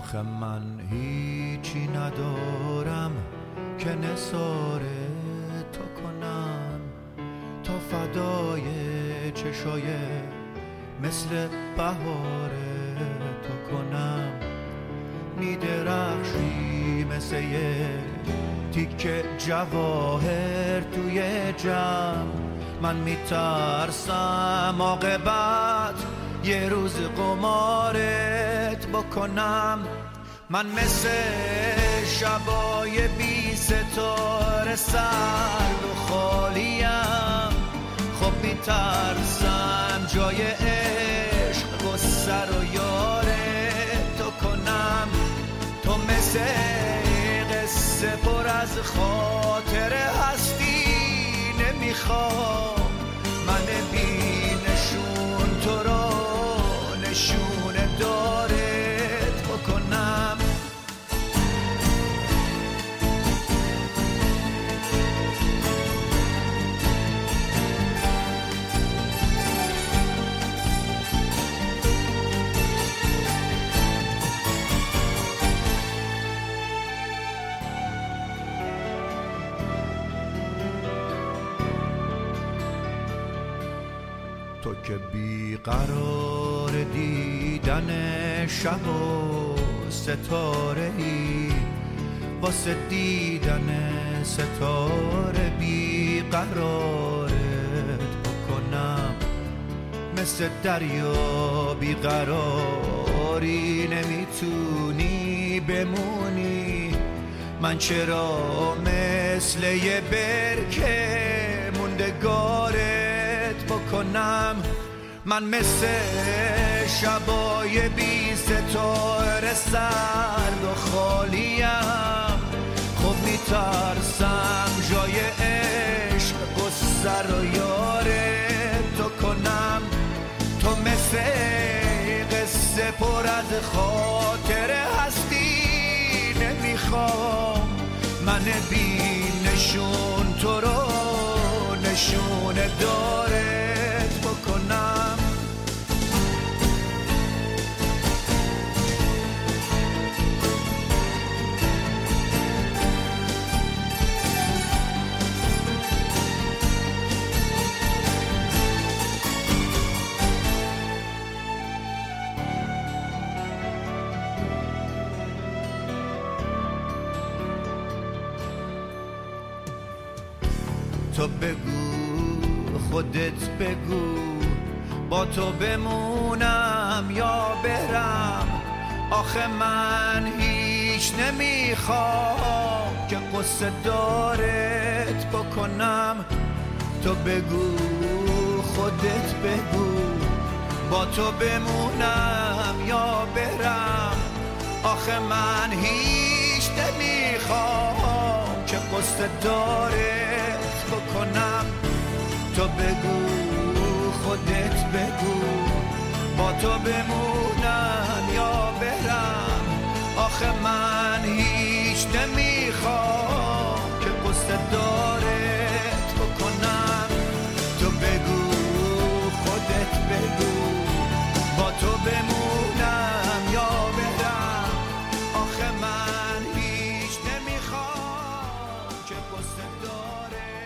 آخه من هیچی ندارم که نثار تو کنم، تا فدای چشای مثل بهار تو کنم. میدرخشی مثل یه تیکه جواهر توی جمع، من میترسم عاقبت یه روز قمارت بکنم. من مثل شبای بی ستاره سرد و خالیم، خب میترسم جای عشق و سر و یارت تو کنم. تو مثل قصه پر از خاطره هستی، نمیخوام من بی نشون تو را نشون دارت بکنم. تو که بیقرار دیدن شب و ستاره ای، واسه دیدن ستاره بیقرارت بکنم. مثل دریا بیقراری نمیتونی بمونی، من چرا مثل یه برکه موندگارت بکنم. من مثل شبای بی ستاره سرد و خالیم، خب میترسم جای عشق و سر و یارت تو کنم. تو مثل قصه پر از خاطره هستی، نمیخوام من بی نشون تو رو نشون دارت بکنم. تو بگو، خودت بگو، با تو بمونم یا برم. آخه من هیچ نمیخوام که قصه دارت بکنم. تو بگو، خودت بگو، با تو بمونم یا برم. آخه من هیچ نمیخوام که قصه دارت بکنم. تو بگو، خودت بگو، با تو بمونم یا برم. آخه من هیچ نمیخوام که قصه دارت بکنم. تو بگو، خودت بگو، با تو بمونم یا برم. آخه من هیچ نمیخوام که قصه دارت